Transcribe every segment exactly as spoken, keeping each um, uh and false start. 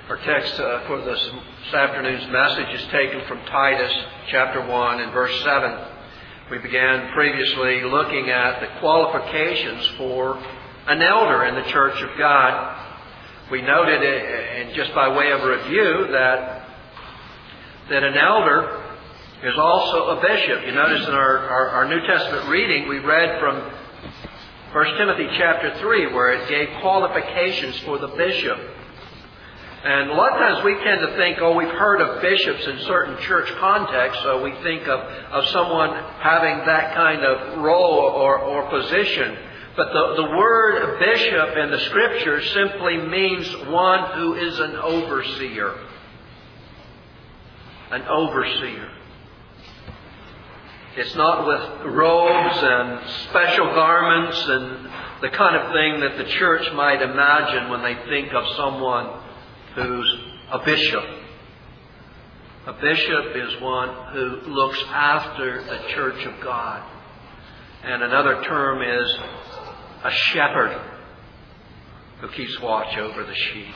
Our text uh, for this, this afternoon's message is taken from Titus chapter one and verse seven. We began previously looking at the qualifications for an elder in the Church of God. We noted, and just by way of review, that that an elder is also a bishop. You notice in our, our, our New Testament reading, we read from First Timothy chapter three, where it gave qualifications for the bishop. And a lot of times we tend to think, oh, we've heard of bishops in certain church contexts, so we think of, of someone having that kind of role or, or position. But the, the word bishop in the Scripture simply means one who is an overseer. An overseer. It's not with robes and special garments and the kind of thing that the church might imagine when they think of someone who's a bishop. A bishop is one who looks after the church of God. And another term is a shepherd who keeps watch over the sheep.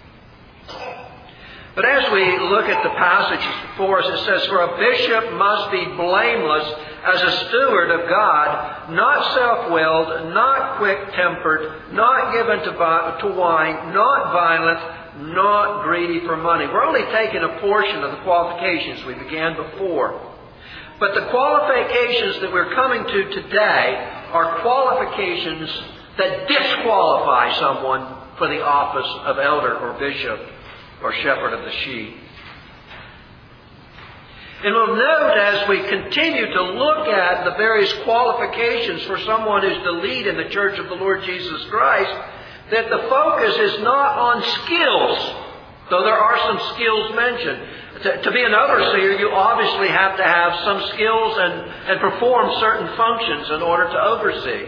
But as we look at the passages before us, it says, "For a bishop must be blameless as a steward of God, not self-willed, not quick-tempered, not given to, to wine, not violent, not greedy for money." We're only taking a portion of the qualifications we began before. But the qualifications that we're coming to today are qualifications that disqualify someone for the office of elder or bishop or shepherd of the sheep. And we'll note as we continue to look at the various qualifications for someone who's to lead in the church of the Lord Jesus Christ, that the focus is not on skills, though there are some skills mentioned. To, to be an overseer, you obviously have to have some skills and, and perform certain functions in order to oversee.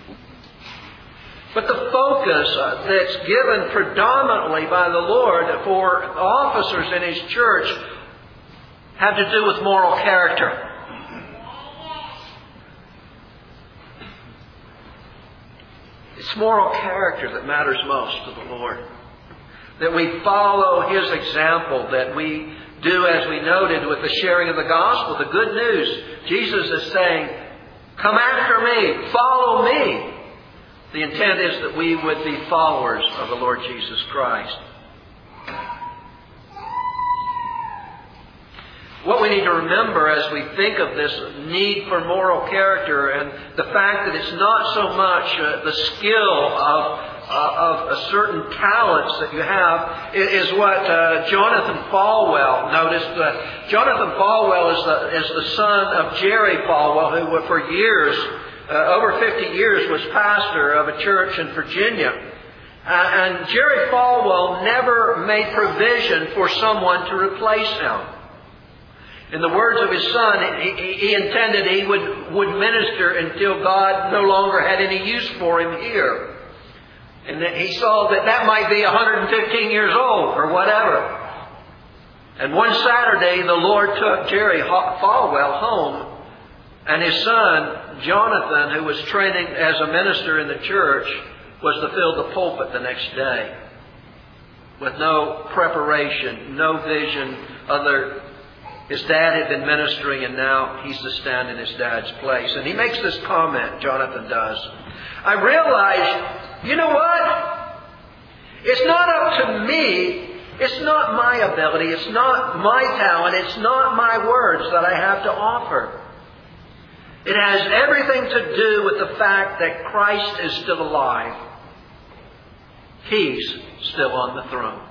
But the focus that's given predominantly by the Lord for officers in His church have to do with moral character. It's moral character that matters most to the Lord. That we follow His example, that we do as we noted with the sharing of the gospel, the good news. Jesus is saying, "Come after me, follow me." The intent is that we would be followers of the Lord Jesus Christ. What we need to remember as we think of this need for moral character and the fact that it's not so much uh, the skill of, uh, of a certain talents that you have is what uh, Jonathan Falwell noticed. Uh, Jonathan Falwell is the, is the son of Jerry Falwell, who for years, uh, over fifty years, was pastor of a church in Virginia. Uh, and Jerry Falwell never made provision for someone to replace him. In the words of his son, he, he intended he would, would minister until God no longer had any use for him here. And that he saw that that might be one hundred fifteen years old or whatever. And one Saturday, the Lord took Jerry Falwell home, and his son, Jonathan, who was training as a minister in the church, was to fill the pulpit the next day. With no preparation, no vision, other... His dad had been ministering, and now he's to stand in his dad's place. And he makes this comment, Jonathan does. "I realized, you know what? It's not up to me. It's not my ability. It's not my talent. It's not my words that I have to offer. It has everything to do with the fact that Christ is still alive. He's still on the throne."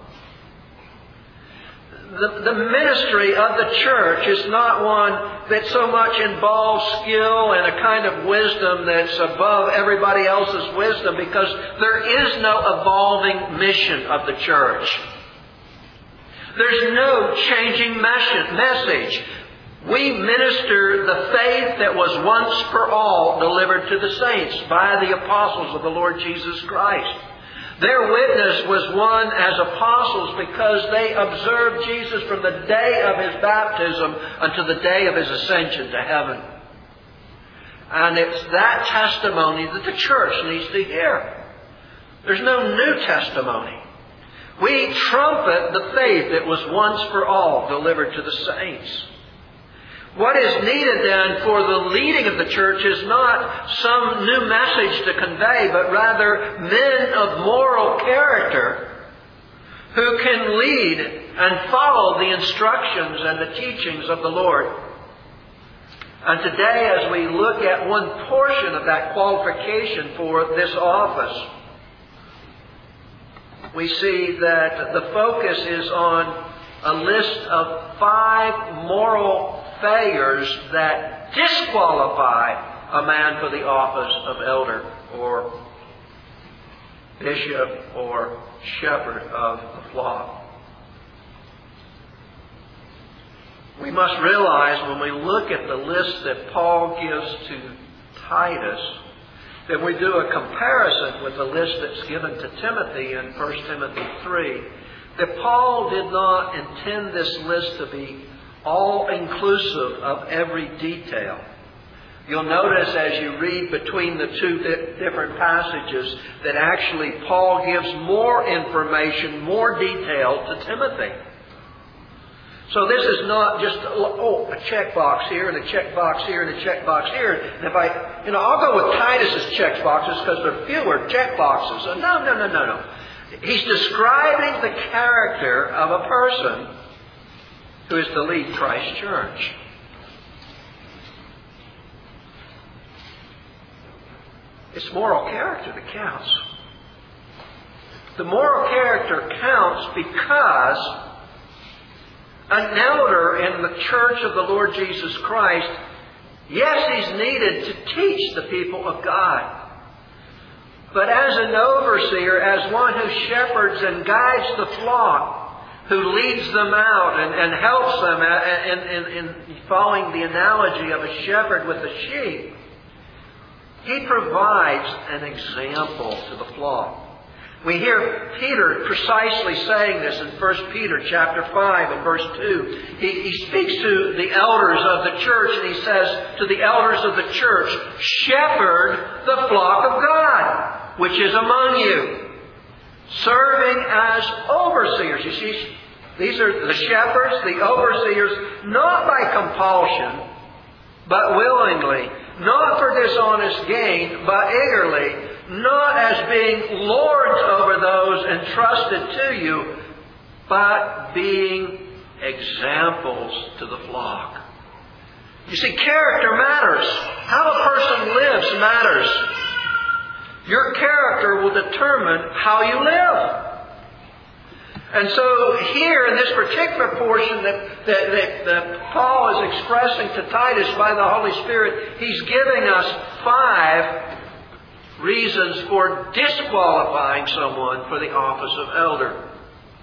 The, the ministry of the church is not one that so much involves skill and a kind of wisdom that's above everybody else's wisdom, because there is no evolving mission of the church. There's no changing message. We minister the faith that was once for all delivered to the saints by the apostles of the Lord Jesus Christ. Their witness was one as apostles because they observed Jesus from the day of His baptism until the day of His ascension to heaven. And it's that testimony that the church needs to hear. There's no new testimony. We trumpet the faith that was once for all delivered to the saints. What is needed then for the leading of the church is not some new message to convey, but rather men of moral character who can lead and follow the instructions and the teachings of the Lord. And today, as we look at one portion of that qualification for this office, we see that the focus is on a list of five moral failures that disqualify a man for the office of elder or bishop or shepherd of the flock. We must realize when we look at the list that Paul gives to Titus, that we do a comparison with the list that's given to Timothy in First Timothy three, that Paul did not intend this list to be all-inclusive of every detail. You'll notice as you read between the two di- different passages that actually Paul gives more information, more detail to Timothy. So this is not just, oh, a checkbox here and a checkbox here and a checkbox here. And if I, you know, I'll go with Titus's checkboxes because they're fewer checkboxes. No, no, no, no, no. He's describing the character of a person who is to lead Christ's church. It's moral character that counts. The moral character counts because an elder in the church of the Lord Jesus Christ, yes, he's needed to teach the people of God. But as an overseer, as one who shepherds and guides the flock, who leads them out and, and helps them in, in, in following the analogy of a shepherd with a sheep, he provides an example to the flock. We hear Peter precisely saying this in First Peter chapter five and verse two. He, he speaks to the elders of the church and he says to the elders of the church, shepherd the flock of God, which is among you, serving as overseers. You see, these are the shepherds, the overseers, not by compulsion, but willingly, not for dishonest gain, but eagerly, not as being lords over those entrusted to you, but being examples to the flock. You see, character matters. How a person lives matters. Your character will determine how you live. And so here in this particular portion that, that, that, that Paul is expressing to Titus by the Holy Spirit, he's giving us five reasons for disqualifying someone for the office of elder.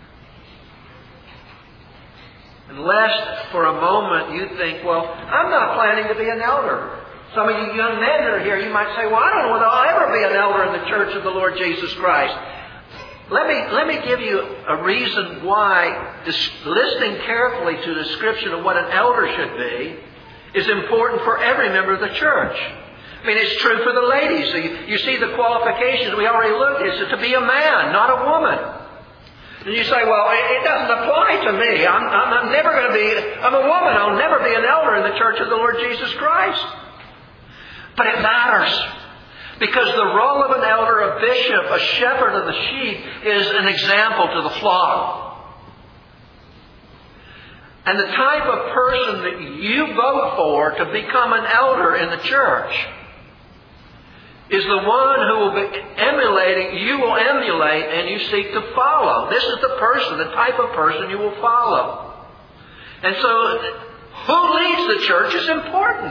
And lest for a moment you think, well, I'm not planning to be an elder. Some of you young men that are here, you might say, well, I don't know whether I'll ever be an elder in the church of the Lord Jesus Christ. Let me, let me give you a reason why this, listening carefully to the description of what an elder should be is important for every member of the church. I mean, it's true for the ladies. So you, you see the qualifications we already looked at. It's to be a man, not a woman. And you say, well, it, it doesn't apply to me. I'm, I'm, I'm never going to be, I'm a woman. I'll never be an elder in the church of the Lord Jesus Christ. But it matters. Because the role of an elder, a bishop, a shepherd of the sheep is an example to the flock. And the type of person that you vote for to become an elder in the church is the one who will be emulating, you will emulate and you seek to follow. This is the person, the type of person you will follow. And so who leads the church is important.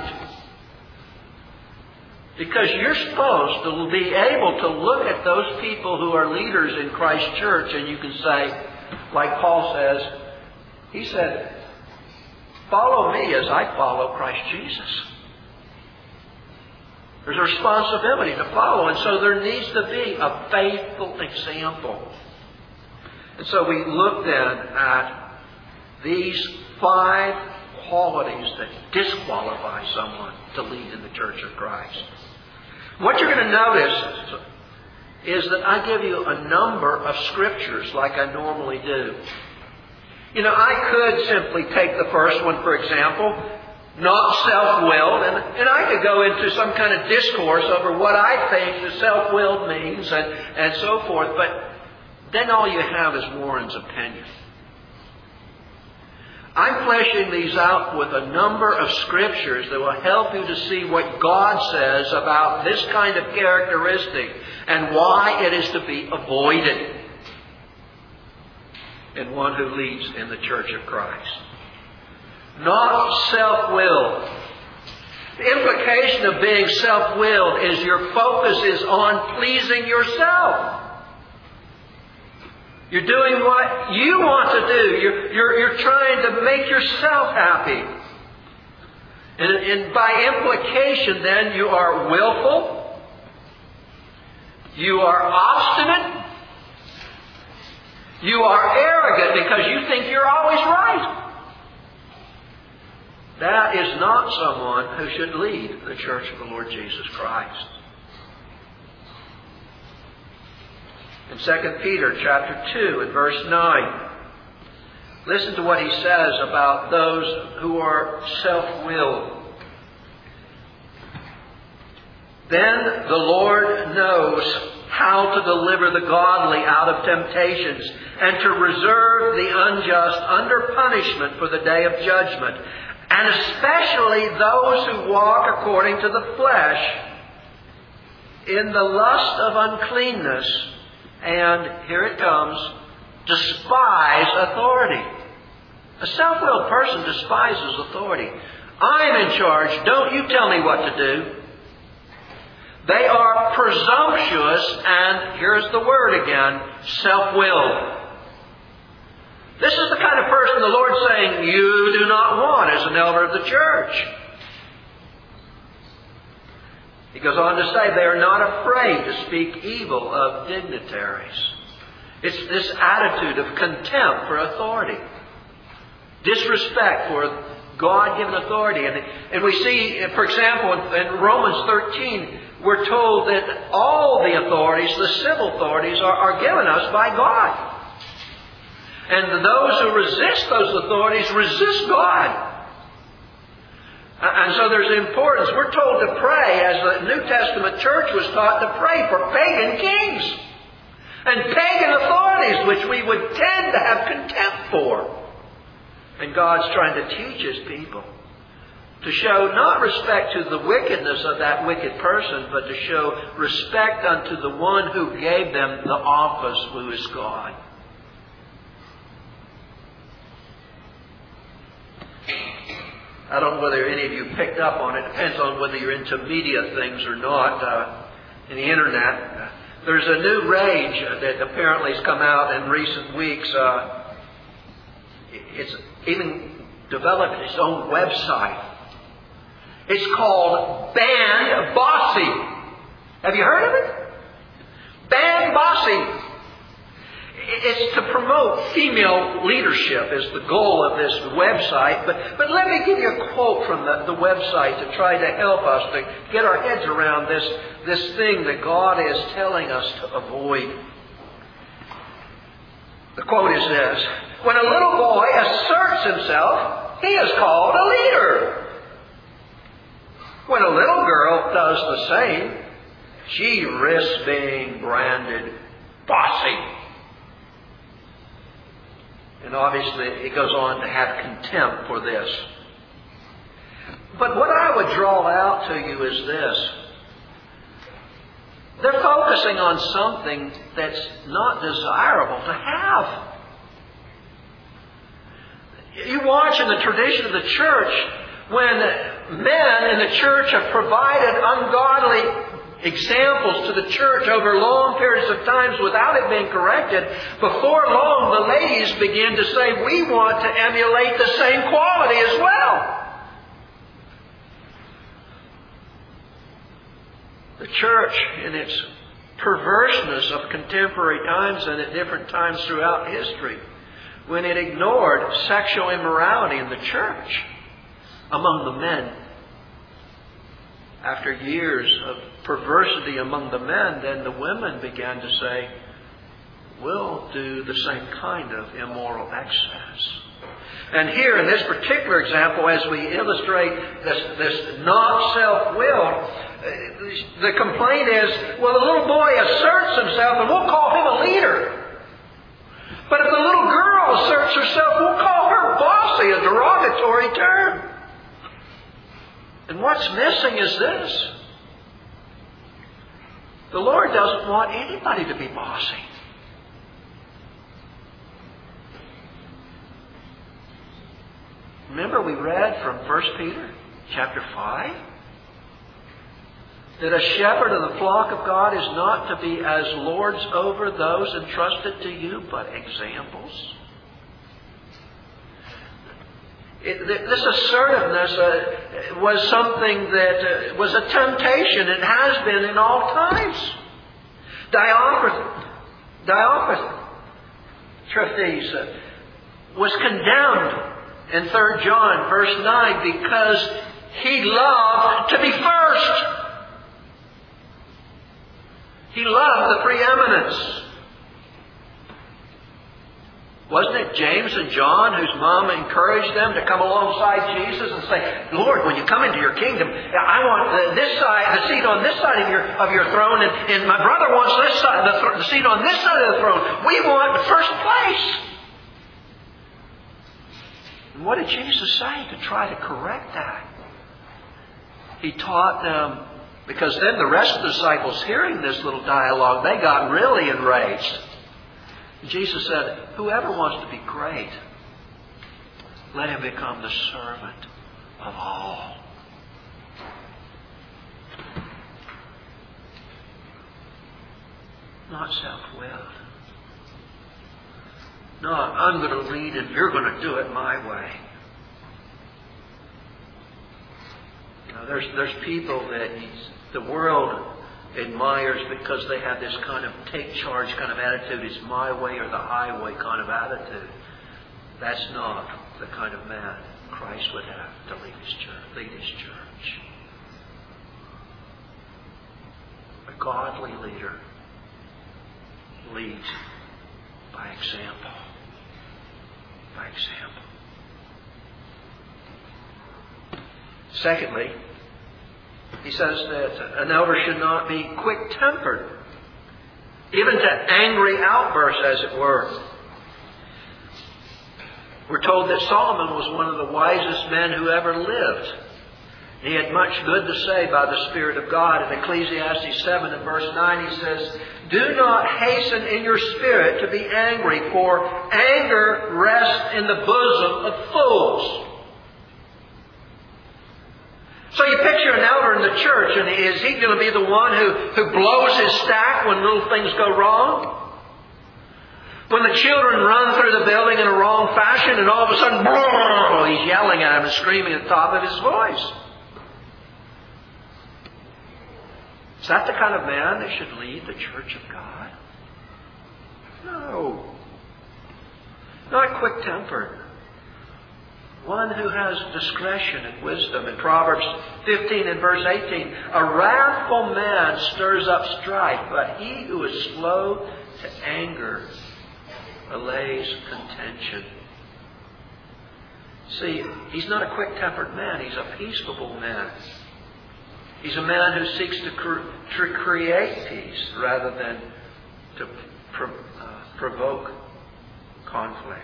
Because you're supposed to be able to look at those people who are leaders in Christ's church and you can say, like Paul says, he said, follow me as I follow Christ Jesus. There's a responsibility to follow, and so there needs to be a faithful example. And so we look then at these five qualities that disqualify someone to lead in the church of Christ. What you're going to notice is that I give you a number of scriptures like I normally do. You know, I could simply take the first one, for example, not self-willed, and, and I could go into some kind of discourse over what I think the self-willed means and, and so forth, but then all you have is Warren's opinion. I'm fleshing these out with a number of scriptures that will help you to see what God says about this kind of characteristic and why it is to be avoided in one who leads in the Church of Christ. Not self-willed. The implication of being self-willed is your focus is on pleasing yourself. You're doing what you want to do. You're, you're, you're trying to make yourself happy. And, and by implication, then, you are willful. You are obstinate. You are arrogant because you think you're always right. That is not someone who should lead the Church of the Lord Jesus Christ. In Second Peter chapter two and verse nine, listen to what he says about those who are self-willed. Then the Lord knows how to deliver the godly out of temptations and to reserve the unjust under punishment for the day of judgment, and especially those who walk according to the flesh in the lust of uncleanness, and, here it comes, despise authority. A self-willed person despises authority. I'm in charge. Don't you tell me what to do. They are presumptuous and, here's the word again, self-willed. This is the kind of person the Lord's saying you do not want as an elder of the church. He goes on to say they are not afraid to speak evil of dignitaries. It's this attitude of contempt for authority. Disrespect for God-given authority. And, and we see, for example, in Romans thirteen, we're told that all the authorities, the civil authorities, are, are given us by God. And those who resist those authorities resist God. And so there's importance. We're told to pray, as the New Testament church was taught to pray for pagan kings and pagan authorities, which we would tend to have contempt for. And God's trying to teach His people to show not respect to the wickedness of that wicked person, but to show respect unto the one who gave them the office, who is God. I don't know whether any of you picked up on it. It depends on whether you're into media things or not. Uh, in the Internet, uh, there's a new rage uh, that apparently has come out in recent weeks. Uh, it's even developed its own website. It's called Ban Bossy. Have you heard of it? Ban Bossy. It's to promote female leadership is the goal of this website. But, but let me give you a quote from the, the website to try to help us to get our heads around this, this thing that God is telling us to avoid. The quote is this: when a little boy asserts himself, he is called a leader. When a little girl does the same, she risks being branded bossy. And obviously it goes on to have contempt for this. But what I would draw out to you is this. They're focusing on something that's not desirable to have. You watch in the tradition of the church, when men in the church have provided ungodly examples to the church over long periods of times without it being corrected, before long the ladies begin to say, we want to emulate the same quality as well. The church, in its perverseness of contemporary times and at different times throughout history, when it ignored sexual immorality in the church among the men, after years of perversity among the men, then the women began to say, we'll do the same kind of immoral excess. And here in this particular example, as we illustrate this, this not self-willed, the complaint is, well, the little boy asserts himself and we'll call him a leader. But if the little girl asserts herself, we'll call her bossy, a derogatory term. And what's missing is this. The Lord doesn't want anybody to be bossy. Remember we read from First Peter chapter five that a shepherd of the flock of God is not to be as lords over those entrusted to you, but examples. It, this assertiveness uh, was something that uh, was a temptation. It has been in all times. Diotrephes, Diotrephes uh, was condemned in Third John verse nine because he loved to be first. He loved the preeminence. Wasn't it James and John whose mom encouraged them to come alongside Jesus and say, Lord, when you come into your kingdom, I want the, this side, the seat on this side of your of your throne, and, and my brother wants this side, the, th- the seat on this side of the throne. We want first place. And what did Jesus say to try to correct that? He taught them, because then the rest of the disciples hearing this little dialogue, they got really enraged. Jesus said, whoever wants to be great, let him become the servant of all. Not self-willed. Not, I'm going to lead and you're going to do it my way. You know, there's, there's people that the world admires because they have this kind of take charge kind of attitude. It's my way or the highway kind of attitude. That's not the kind of man Christ would have to lead his church. Lead his church. A godly leader leads by example. By example. Secondly, he says that an elder should not be quick-tempered, even to angry outbursts, as it were. We're told that Solomon was one of the wisest men who ever lived. He had much good to say by the Spirit of God. In Ecclesiastes seven and verse nine, he says, do not hasten in your spirit to be angry, for anger rests in the bosom of fools. So you picture an elder in the church, and is he going to be the one who, who blows his stack when little things go wrong? When the children run through the building in a wrong fashion, and all of a sudden, brrr, he's yelling at them and screaming at the top of his voice. Is that the kind of man that should lead the church of God? No. Not quick-tempered. One who has discretion and wisdom. In Proverbs fifteen and verse eighteen, a wrathful man stirs up strife, but he who is slow to anger allays contention. See, he's not a quick-tempered man. He's a peaceable man. He's a man who seeks to, cre- to create peace rather than to pro- uh, provoke conflict.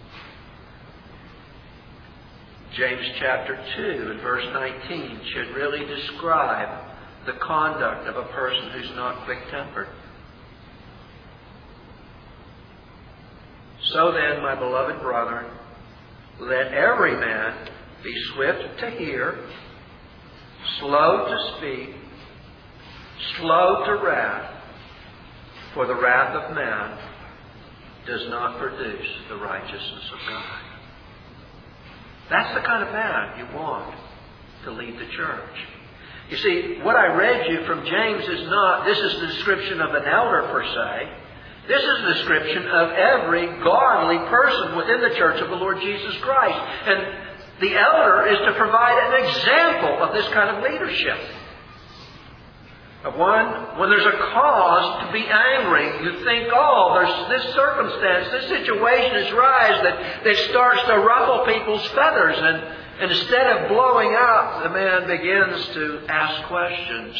James chapter two and verse nineteen should really describe the conduct of a person who's not quick-tempered. So then, my beloved brethren, let every man be swift to hear, slow to speak, slow to wrath, for the wrath of man does not produce the righteousness of God. That's the kind of man you want to lead the church. You see, what I read you from James is not, this is the description of an elder per se. This is a description of every godly person within the church of the Lord Jesus Christ. And the elder is to provide an example of this kind of leadership. One, when there's a cause to be angry, you think, oh, there's this circumstance, this situation has arisen that, that starts to ruffle people's feathers. And, and instead of blowing up, the man begins to ask questions.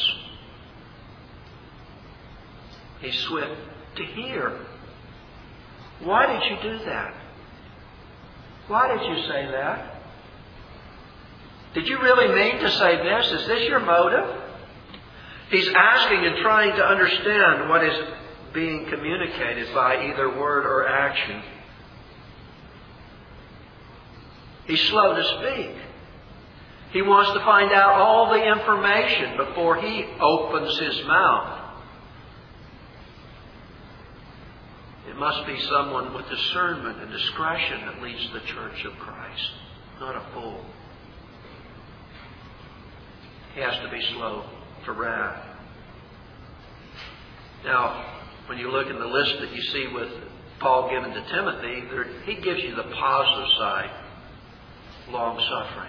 He's swift to hear. Why did you do that? Why did you say that? Did you really mean to say this? Is this your motive? He's asking and trying to understand what is being communicated by either word or action. He's slow to speak. He wants to find out all the information before he opens his mouth. It must be someone with discernment and discretion that leads the church of Christ, not a fool. He has to be slow to wrath. Now, when you look in the list that you see with Paul given to Timothy, there, he gives you the positive side, long-suffering.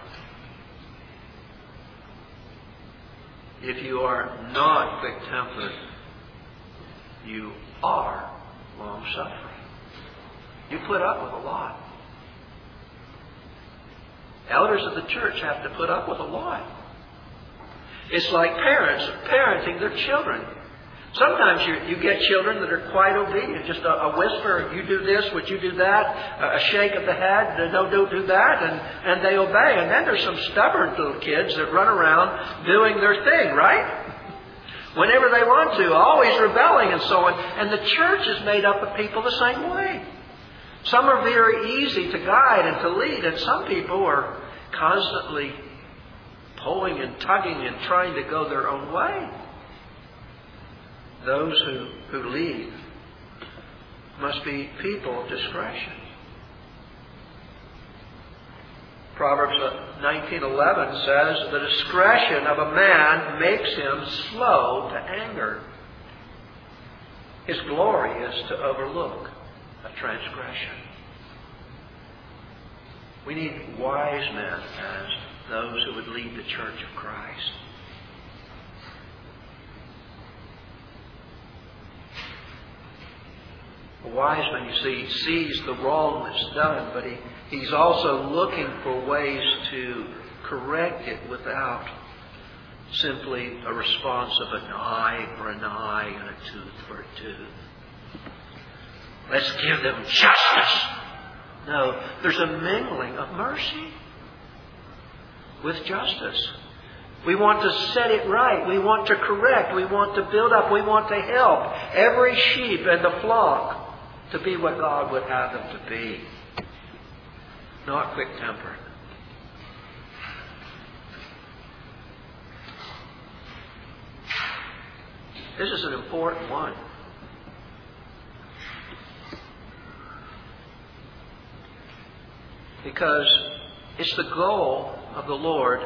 If you are not quick-tempered, you are long-suffering. You put up with a lot. Elders of the church have to put up with a lot. It's like parents parenting their children. Sometimes you, you get children that are quite obedient. Just a, a whisper, you do this, would you do that? A, a shake of the head, no, don't do that. And, and they obey. And then there's some stubborn little kids that run around doing their thing, right? Whenever they want to, always rebelling and so on. And the church is made up of people the same way. Some are very easy to guide and to lead. And some people are constantly pulling and tugging and trying to go their own way. Those who, who lead must be people of discretion. Proverbs nineteen eleven says, the discretion of a man makes him slow to anger. His glory is to overlook a transgression. We need wise men as those who would lead the church of Christ. A wise man, you see, sees the wrong that's done, but he, he's also looking for ways to correct it without simply a response of an eye for an eye and a tooth for a tooth. Let's give them justice. No, there's a mingling of mercy with justice. We want to set it right. We want to correct. We want to build up. We want to help every sheep and the flock to be what God would have them to be. Not quick-tempered. This is an important one. Because it's the goal of the Lord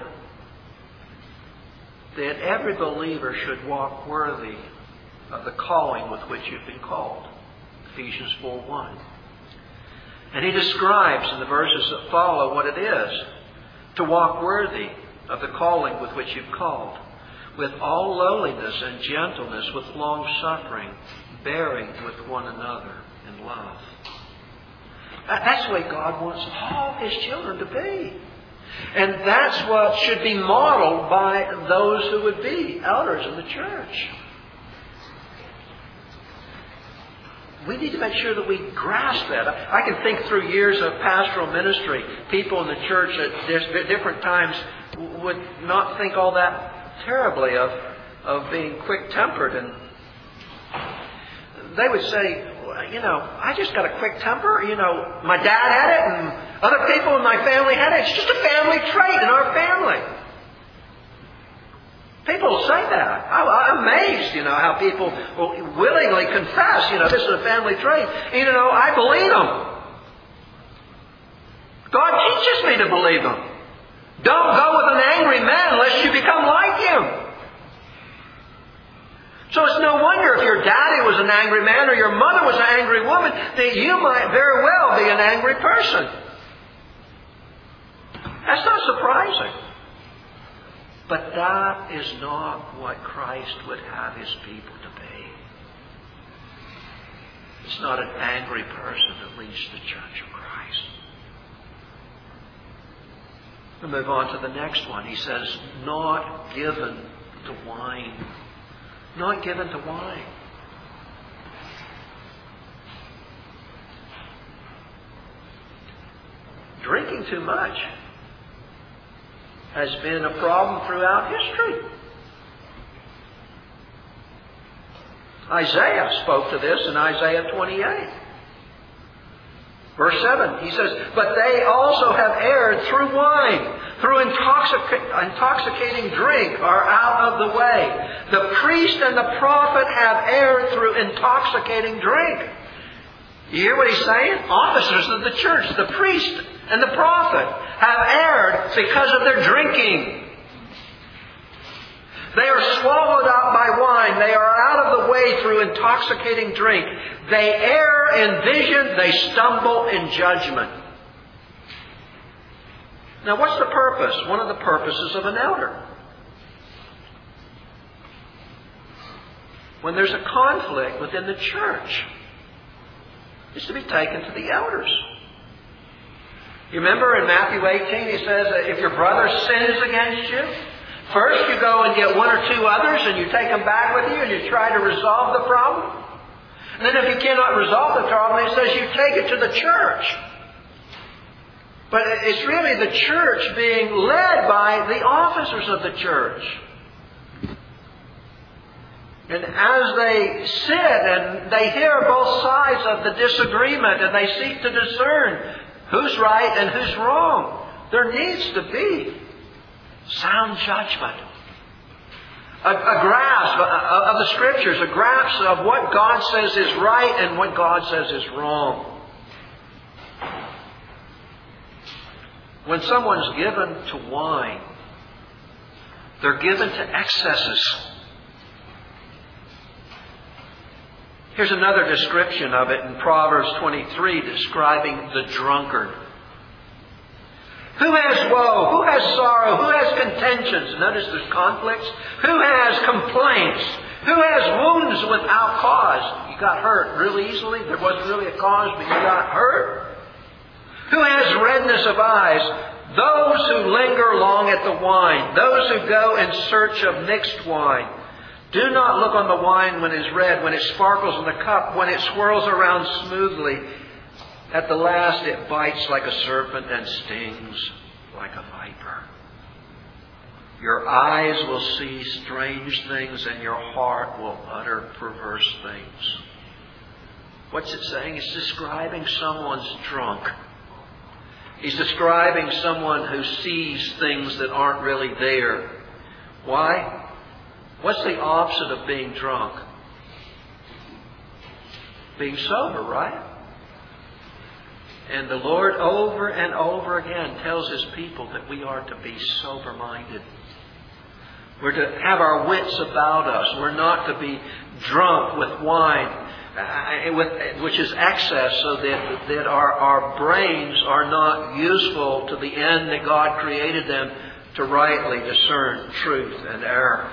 that every believer should walk worthy of the calling with which you've been called. Ephesians four one. And he describes in the verses that follow what it is to walk worthy of the calling with which you've called, with all lowliness and gentleness, with long suffering, bearing with one another in love. That's the way God wants all His children to be. And that's what should be modeled by those who would be elders in the church. We need to make sure that we grasp that. I can think through years of pastoral ministry, people in the church at different times would not think all that terribly of, of being quick-tempered. And they would say, you know, I just got a quick temper. You know, my dad had it and other people in my family had it. It's just a family trait in our family. People will say that. I'm amazed, you know, how people will willingly confess, you know, this is a family trait. And, you know, I believe them. God teaches me to believe them. Don't go with an angry man lest you become like him. So it's no wonder if your daddy was an angry man or your mother was an angry woman that you might very well be an angry person. That's not surprising. But that is not what Christ would have His people to be. It's not an angry person that leads the church of Christ. We'll move on to the next one. He says, not given to wine. Not given to wine. Drinking too much has been a problem throughout history. Isaiah spoke to this in Isaiah twenty-eight. Verse seven, he says, but they also have erred through wine, through intoxic- intoxicating drink are out of the way. The priest and the prophet have erred through intoxicating drink. You hear what he's saying? Officers of the church, the priest and the prophet, have erred because of their drinking. They are swallowed up by wine. They are out of the way through intoxicating drink. They err in vision. They stumble in judgment. Now, what's the purpose? One of the purposes of an elder. When there's a conflict within the church, is to be taken to the elders. You remember in Matthew eighteen, he says that if your brother sins against you, first you go and get one or two others and you take them back with you and you try to resolve the problem. And then if you cannot resolve the problem, he says you take it to the church. But it's really the church being led by the officers of the church. And as they sit and they hear both sides of the disagreement and they seek to discern who's right and who's wrong, there needs to be sound judgment. A, a grasp of the Scriptures, a grasp of what God says is right and what God says is wrong. When someone's given to wine, they're given to excesses. Here's another description of it in Proverbs twenty-three, describing the drunkard. Who has woe? Who has sorrow? Who has contentions? Notice there's conflicts. Who has complaints? Who has wounds without cause? You got hurt really easily. There wasn't really a cause, but you got hurt. Who has redness of eyes? Those who linger long at the wine. Those who go in search of mixed wine. Do not look on the wine when it is red, when it sparkles in the cup, when it swirls around smoothly. At the last it bites like a serpent and stings like a viper. Your eyes will see strange things and your heart will utter perverse things. What's it saying? It's describing someone's drunk. He's describing someone who sees things that aren't really there. Why? What's the opposite of being drunk? Being sober, right? And the Lord over and over again tells His people that we are to be sober-minded. We're to have our wits about us. We're not to be drunk with wine, which is excess, so that, that our, our brains are not useful to the end that God created them to rightly discern truth and error.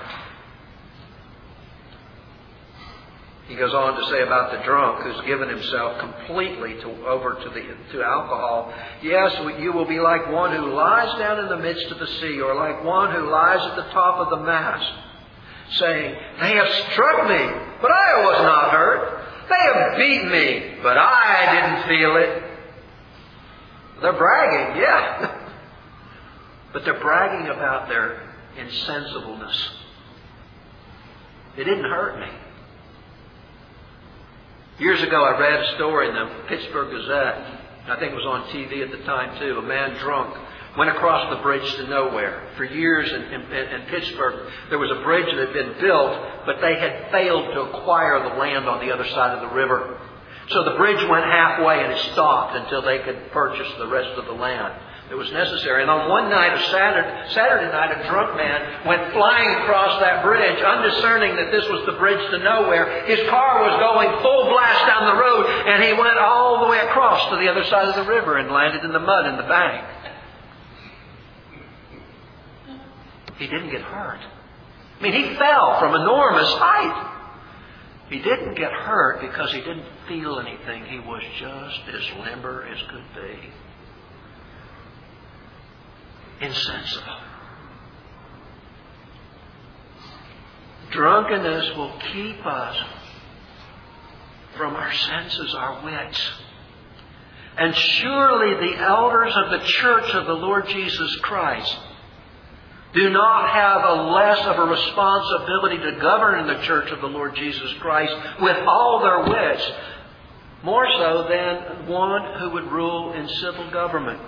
He goes on to say about the drunk who's given himself completely to, over to, the, to alcohol. Yes, you will be like one who lies down in the midst of the sea, or like one who lies at the top of the mast, saying, they have struck me, but I was not hurt. They have beaten me, but I didn't feel it. They're bragging, yeah. But they're bragging about their insensibleness. It didn't hurt me. Years ago, I read a story in the Pittsburgh Gazette. I think it was on T V at the time, too. A man drunk went across the bridge to nowhere. For years in, in, in Pittsburgh, there was a bridge that had been built, but they had failed to acquire the land on the other side of the river. So the bridge went halfway and it stopped until they could purchase the rest of the land that was necessary. And on one night, a Saturday, Saturday night, a drunk man went flying across that bridge, undiscerning that this was the bridge to nowhere. His car was going full blast down the road, and he went all the way across to the other side of the river and landed in the mud in the bank. He didn't get hurt. I mean, he fell from enormous height. He didn't get hurt because he didn't feel anything. He was just as limber as could be. Insensible. Drunkenness will keep us from our senses, our wits. And surely the elders of the church of the Lord Jesus Christ do not have a less of a responsibility to govern in the church of the Lord Jesus Christ with all their wits, more so than one who would rule in civil government.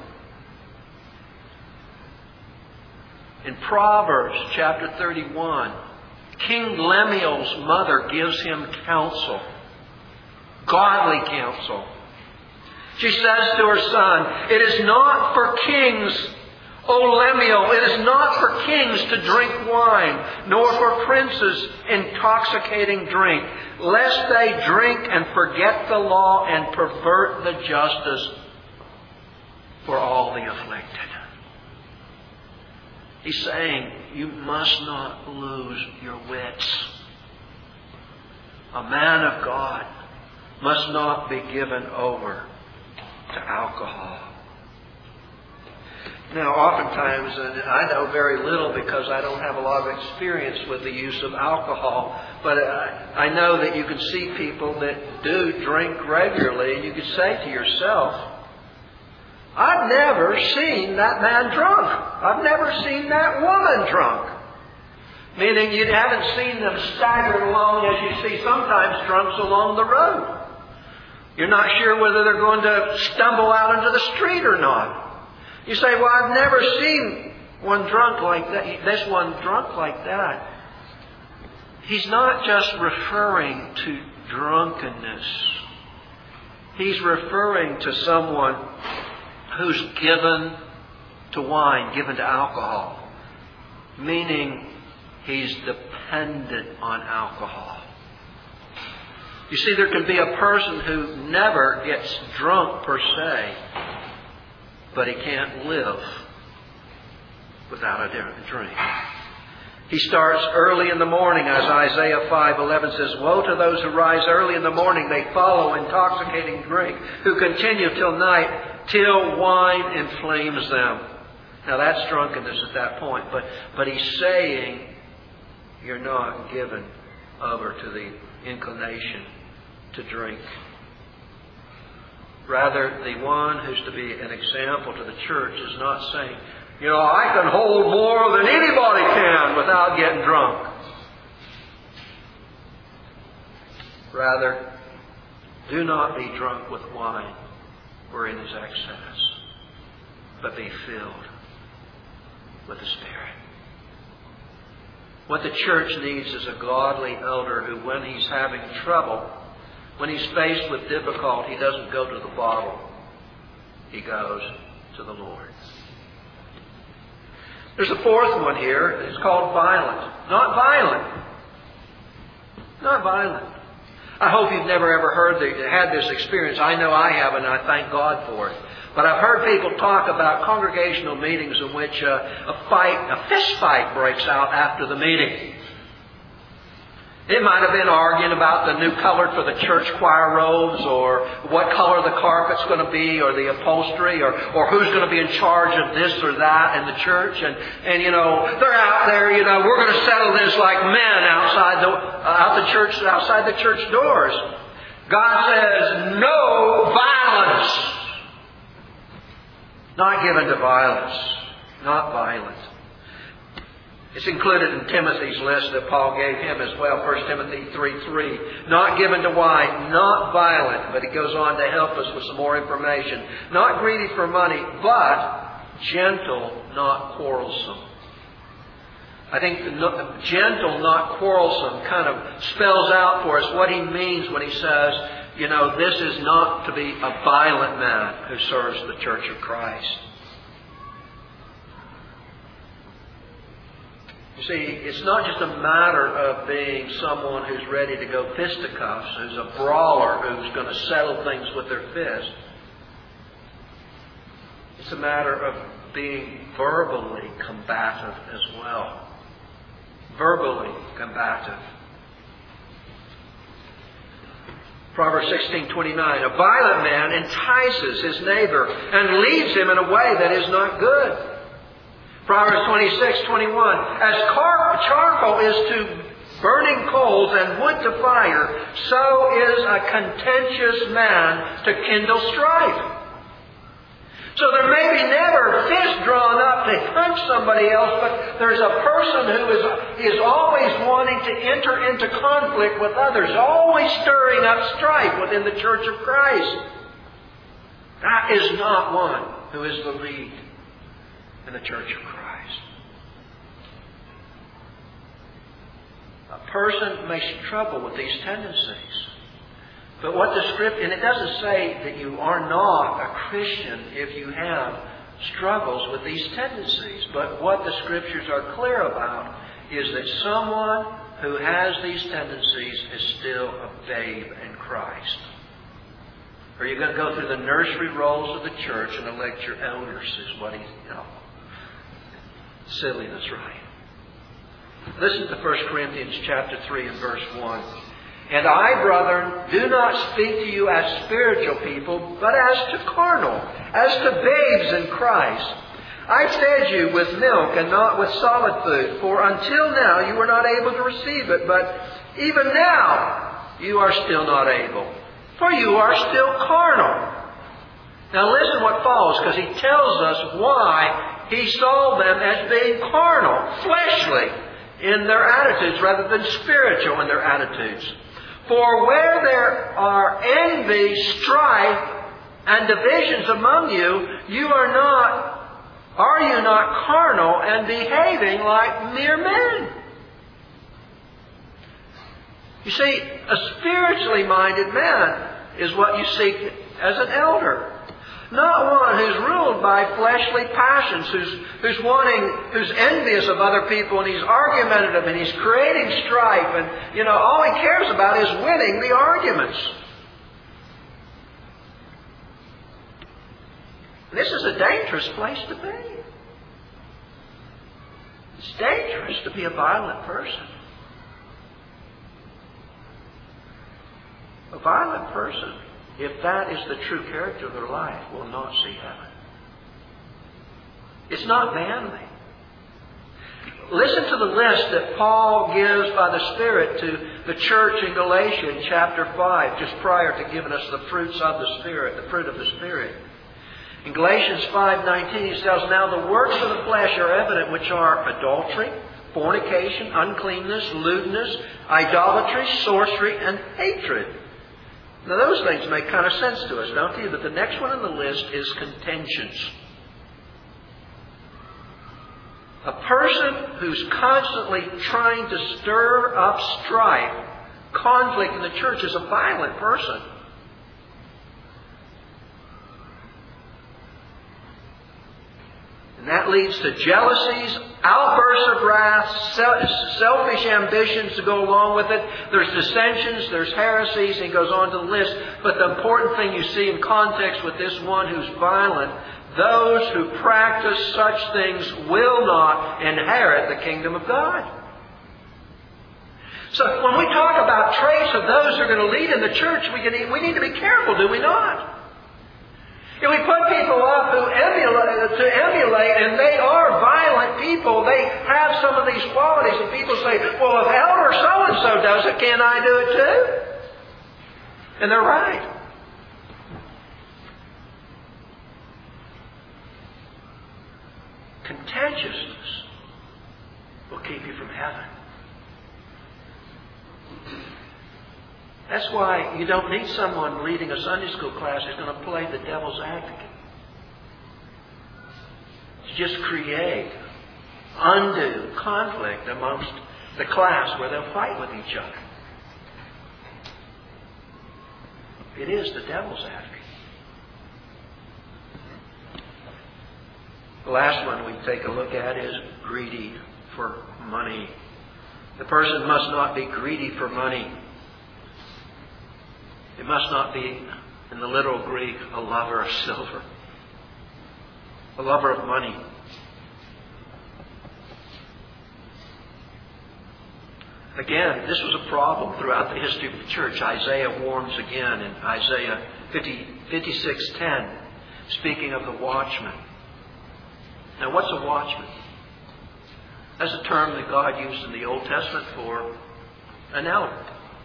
In Proverbs chapter thirty-one, King Lemuel's mother gives him counsel, godly counsel. She says to her son, "It is not for kings, O Lemuel, it is not for kings to drink wine, nor for princes intoxicating drink, lest they drink and forget the law and pervert the justice for all the afflicted." He's saying you must not lose your wits. A man of God must not be given over to alcohol. Now, oftentimes, and I know very little because I don't have a lot of experience with the use of alcohol, but I know that you can see people that do drink regularly, and you can say to yourself, I've never seen that man drunk. I've never seen that woman drunk. Meaning you haven't seen them staggering along as you see sometimes drunks along the road. You're not sure whether they're going to stumble out into the street or not. You say, well, I've never seen one drunk like that. This one drunk like that. He's not just referring to drunkenness. He's referring to someone who's given to wine, given to alcohol. Meaning he's dependent on alcohol. You see, there can be a person who never gets drunk per se, but he can't live without a drink. He starts early in the morning, as Isaiah five eleven says, "Woe to those who rise early in the morning, they follow intoxicating drink, who continue till night, till wine inflames them." Now that's drunkenness at that point, but, but he's saying you're not given over to the inclination to drink. Rather, the one who's to be an example to the church is not saying, you know, I can hold more than anybody can without getting drunk. Rather, do not be drunk with wine wherein is excess, but be filled with the Spirit. What the church needs is a godly elder who, when he's having trouble, when he's faced with difficulty, he doesn't go to the bottle. He goes to the Lord. There's a fourth one here. It's called violent. Not violent. Not violent. I hope you've never ever heard the, had this experience. I know I have, and I thank God for it. But I've heard people talk about congregational meetings in which uh, a fight, a fist fight breaks out after the meeting. It might have been arguing about the new color for the church choir robes, or what color the carpet's going to be, or the upholstery, or, or who's going to be in charge of this or that in the church. And, and you know, they're out there, you know, we're going to settle this like men outside the, uh, out the church, outside the church doors. God says, no violence. Not given to violence. Not violent. It's included in Timothy's list that Paul gave him as well, First Timothy three three. Not given to wine, not violent, but he goes on to help us with some more information. Not greedy for money, but gentle, not quarrelsome. I think the gentle, not quarrelsome kind of spells out for us what he means when he says, you know, this is not to be a violent man who serves the Church of Christ. You see, it's not just a matter of being someone who's ready to go fisticuffs, who's a brawler, who's going to settle things with their fist. It's a matter of being verbally combative as well. Verbally combative. Proverbs sixteen twenty-nine. A violent man entices his neighbor and leads him in a way that is not good. Proverbs twenty-six twenty-one. As car- charcoal is to burning coals and wood to fire, so is a contentious man to kindle strife. So there may be never fist drawn up to punch somebody else, but there's a person who is, is always wanting to enter into conflict with others, always stirring up strife within the Church of Christ. That is not one who is the lead in the Church of Christ. A person may struggle with these tendencies. But what the Scripture, and it doesn't say that you are not a Christian if you have struggles with these tendencies. But what the Scriptures are clear about is that someone who has these tendencies is still a babe in Christ. Or you're going to go through the nursery roles of the church and elect your elders is what he's, you know, silliness, right? Listen to First Corinthians chapter three and verse one. And I, brethren, do not speak to you as spiritual people, but as to carnal, as to babes in Christ. I fed you with milk and not with solid food, for until now you were not able to receive it, but even now you are still not able, for you are still carnal. Now listen what follows, because he tells us why he saw them as being carnal, fleshly in their attitudes rather than spiritual in their attitudes. For where there are envy, strife, and divisions among you, you are not, are you not carnal and behaving like mere men? You see, a spiritually minded man is what you seek as an elder. Not one who's ruled by fleshly passions, who's, who's wanting, who's envious of other people, and he's argumentative, and he's creating strife, and, you know, all he cares about is winning the arguments. This is a dangerous place to be. It's dangerous to be a violent person. A violent person, if that is the true character of their life, will not see heaven. It's not manly. Listen to the list that Paul gives by the Spirit to the church in Galatia in chapter five, just prior to giving us the fruits of the Spirit, the fruit of the Spirit. In Galatians five nineteen, he says, Now the works of the flesh are evident, which are adultery, fornication, uncleanness, lewdness, idolatry, sorcery, and hatred. Now those things make kind of sense to us, don't they? But the next one on the list is contentions. A person who's constantly trying to stir up strife, conflict in the church is a violent person. And that leads to jealousies, outbursts of wrath, selfish ambitions to go along with it. There's dissensions, there's heresies, and he goes on to the list. But the important thing you see in context with this one who's violent, those who practice such things will not inherit the kingdom of God. So when we talk about traits of those who are going to lead in the church, we, can, we need to be careful, do we not? If we put people up who emulate, to emulate, and they are violent people, they have some of these qualities, and people say, well, if Elder so-and-so does it, can I do it too? And they're right. Contentiousness will keep you from heaven. That's why you don't need someone leading a Sunday school class who's going to play the devil's advocate. Just create undue conflict amongst the class where they'll fight with each other. It is the devil's advocate. The last one we take a look at is greedy for money. The person must not be greedy for money. It must not be, in the literal Greek, a lover of silver. a lover of money. Again, this was a problem throughout the history of the church. Isaiah warns again in Isaiah fifty, fifty-six ten, speaking of the watchman. Now, what's a watchman? That's a term that God used in the Old Testament for an elder.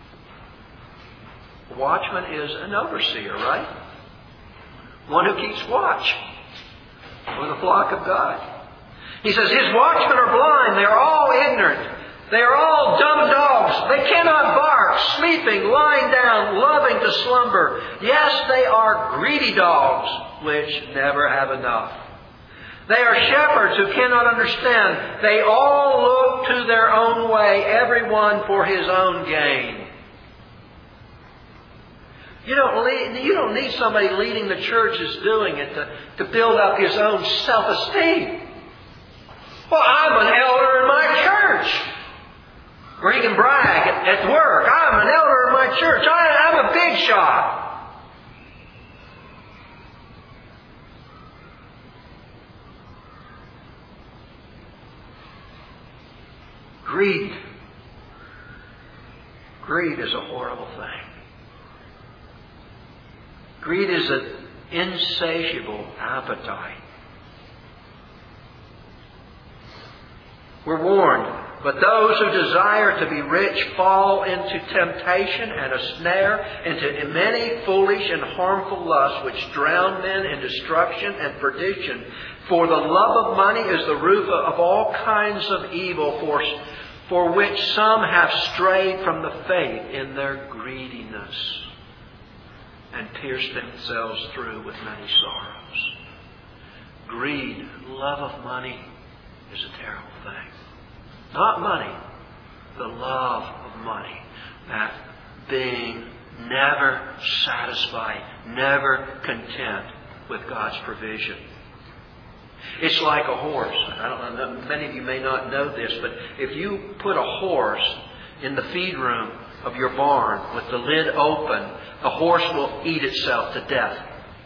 A watchman is an overseer, right? One who keeps watch over the flock of God. He says, His watchmen are blind. They are all ignorant. They are all dumb dogs. They cannot bark, sleeping, lying down, loving to slumber. Yes, they are greedy dogs, which never have enough. They are shepherds who cannot understand. They all look to their own way, everyone for his own gain. You don't, lead, you don't need somebody leading the church as doing it to, to build up his own self-esteem. Well, I'm an elder in my church. Or he can brag at, at work. I'm an elder in my church. I, I'm a big shot. Greed. Greed is a horrible thing. Greed is an insatiable appetite. We're warned. But those who desire to be rich fall into temptation and a snare, into many foolish and harmful lusts which drown men in destruction and perdition. For the love of money is the root of all kinds of evil, for, for which some have strayed from the faith in their greediness and pierced themselves through with many sorrows. Greed, love of money, is a terrible thing. Not money, the love of money. That being never satisfied, never content with God's provision. It's like a horse. I don't know, many of you may not know this, but if you put a horse in the feed room of your barn with the lid open, the horse will eat itself to death.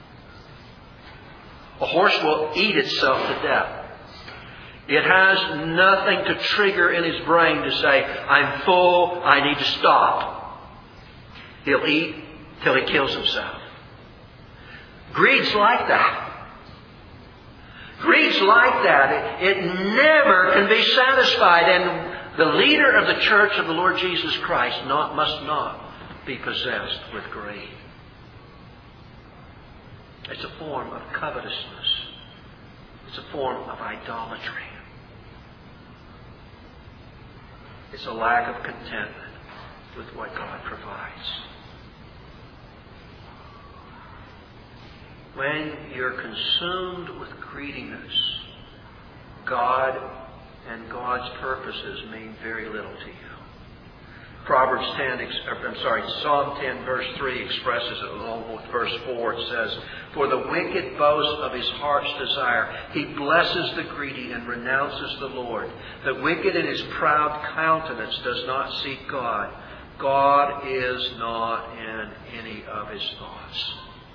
A horse will eat itself to death. It has nothing to trigger in his brain to say, I'm full, I need to stop. He'll eat till he kills himself. Greed's like that. Greed's like that. It, it never can be satisfied. And the leader of the church of the Lord Jesus Christ not, must not be possessed with greed. It's a form of covetousness. It's a form of idolatry. It's a lack of contentment with what God provides. When you're consumed with greediness, God and God's purposes mean very little to you. Proverbs ten, I'm sorry, Psalm ten verse three expresses it along with verse four. It says, For the wicked boast of his heart's desire. He blesses the greedy and renounces the Lord. The wicked in his proud countenance does not seek God. God is not in any of his thoughts.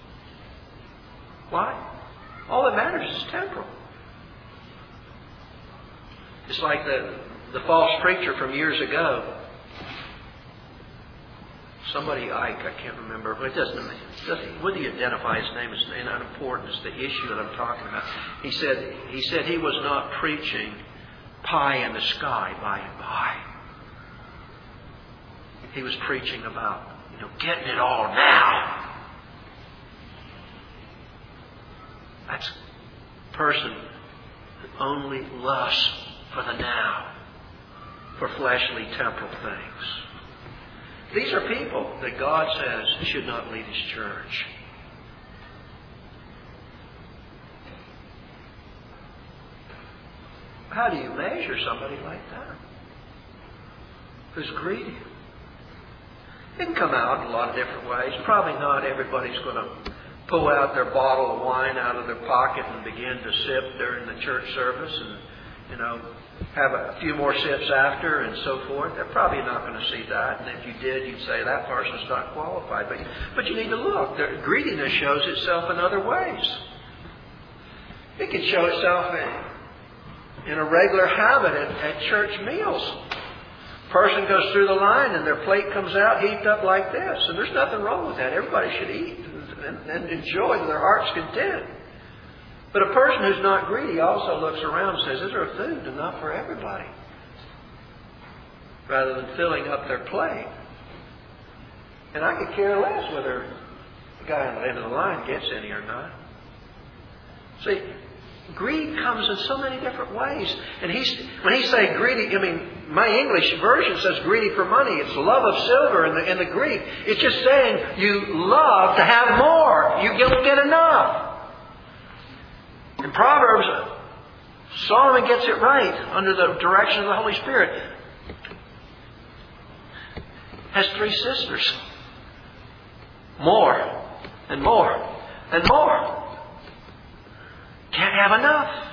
Why? All that matters is temporal. It's like the, the false preacher from years ago. Somebody, Ike, I can't remember, but it doesn't, it doesn't whether you identify his name is not important. It's the issue that I'm talking about. He said, he said he was not preaching pie in the sky by and by. He was preaching about, you know, getting it all now. That's a person that only lusts for the now, for fleshly temporal things. These are people that God says should not lead His church. How do you measure somebody like that? Who's greedy? It can come out in a lot of different ways. Probably not everybody's going to pull out their bottle of wine out of their pocket and begin to sip during the church service and, you know, have a few more sips after and so forth. They're probably not going to see that. And if you did, you'd say that person's not qualified. But, but you need to look. Their greediness shows itself in other ways. It can show itself in, in a regular habit at, at church meals. Person goes through the line and their plate comes out heaped up like this. And there's nothing wrong with that. Everybody should eat and, and, and enjoy to their heart's content. But a person who's not greedy also looks around and says, is there food enough for everybody? Rather than filling up their plate. And I could care less whether the guy on the end of the line gets any or not. See, greed comes in so many different ways. And he's, when he say greedy, I mean, my English version says greedy for money. It's love of silver in the, in the Greek. It's just saying you love to have more. You don't get enough. In Proverbs, Solomon gets it right under the direction of the Holy Spirit. Has three sisters. More and more and more. Can't have enough.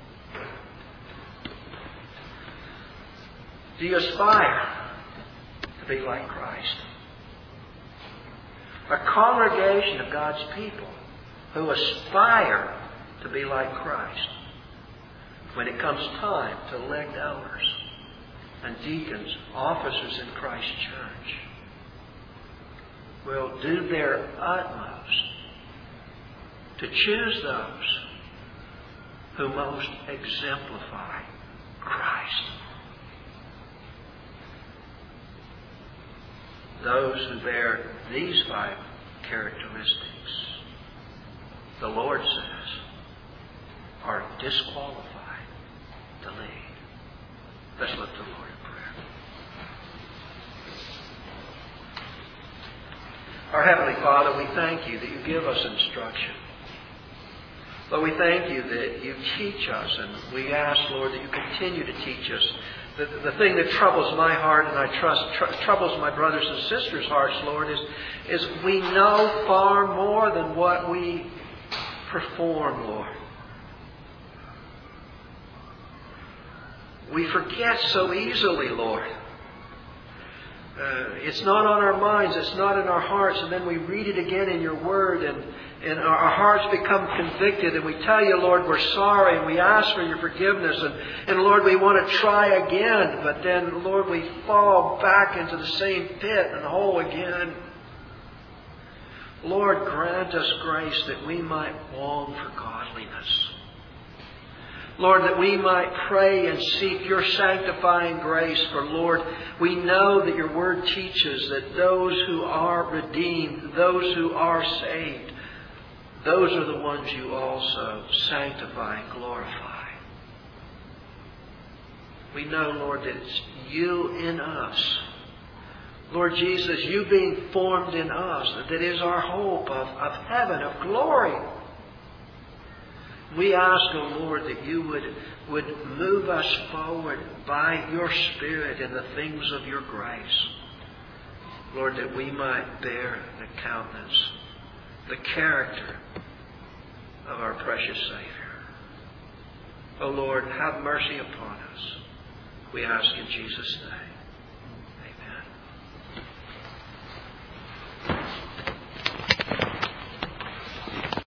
Do you aspire to be like Christ? A congregation of God's people who aspire to be like Christ when it comes time to elect elders and deacons, officers in Christ's church, will do their utmost to choose those who most exemplify Christ. Those who bear these five characteristics, the Lord says, are disqualified to lead. Let's look to the Lord in prayer. Our Heavenly Father, we thank you that you give us instruction. Lord, we thank you that you teach us, and we ask, Lord, that you continue to teach us. The, the thing that troubles my heart, and I trust tr- troubles my brothers and sisters' hearts, Lord, is, is we know far more than what we perform, Lord. We forget so easily, Lord. Uh, it's not on our minds, it's not in our hearts, and then we read it again in your word, and, and our hearts become convicted, and we tell you, Lord, we're sorry, and we ask for your forgiveness, and, and Lord, we want to try again, but then, Lord, we fall back into the same pit and hole again. Lord, grant us grace that we might long for godliness. Lord, that we might pray and seek your sanctifying grace. For, Lord, we know that your word teaches that those who are redeemed, those who are saved, those are the ones you also sanctify and glorify. We know, Lord, that it's you in us. Lord Jesus, you being formed in us, that is our hope of, of heaven, of glory. We ask, O oh Lord, that you would, would move us forward by your Spirit in the things of your grace. Lord, that we might bear the countenance, the character of our precious Savior. O oh Lord, have mercy upon us. We ask in Jesus' name.